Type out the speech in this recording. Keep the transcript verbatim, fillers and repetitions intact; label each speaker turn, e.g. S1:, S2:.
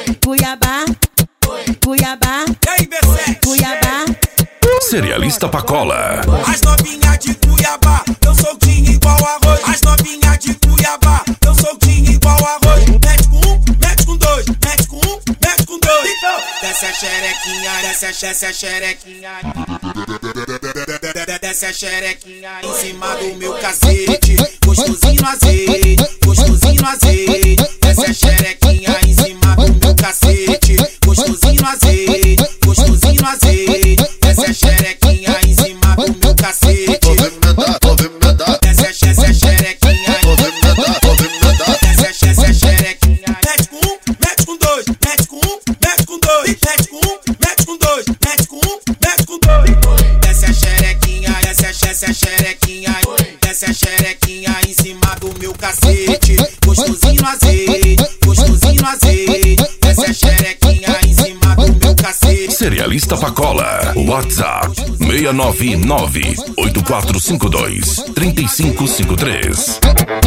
S1: Cuiabá, Cuiabá, Cuiabá.
S2: Cerealista Pacola.
S3: As novinhas de Cuiabá, eu soltinho igual arroz. As novinhas de Cuiabá, eu soltinho igual arroz. Mete com um, mete com dois, mete com um, mete com dois. Desce a xerequinha, desce a, desce a xerequinha. Desce a xerequinha em cima do meu cacete. Gostosinho no azeite, gostosinho no azeite. Desce a xerequinha em cima do meu cacete. Gostosinho no azeite, gostosinho no azeite. Desce a xerequinha em cima do meu cacete. Desce a, desce a xerequinha. Desce a, desce a xerequinha. Mete com um, mete com dois, mete com um, mete com dois. Mete com um, mete com dois, mete com um, mete com dois. Desce a xerequinha, desce a, desce a xerequinha. Desce a xerequinha em cima do meu cacete. Gostosinho no azeite, gostosinho no azeite. Desce a xerequinha em cima do meu cacete.
S2: Cerealista Pacola. WhatsApp seis nove nove, oito quatro cinco dois, três cinco cinco três.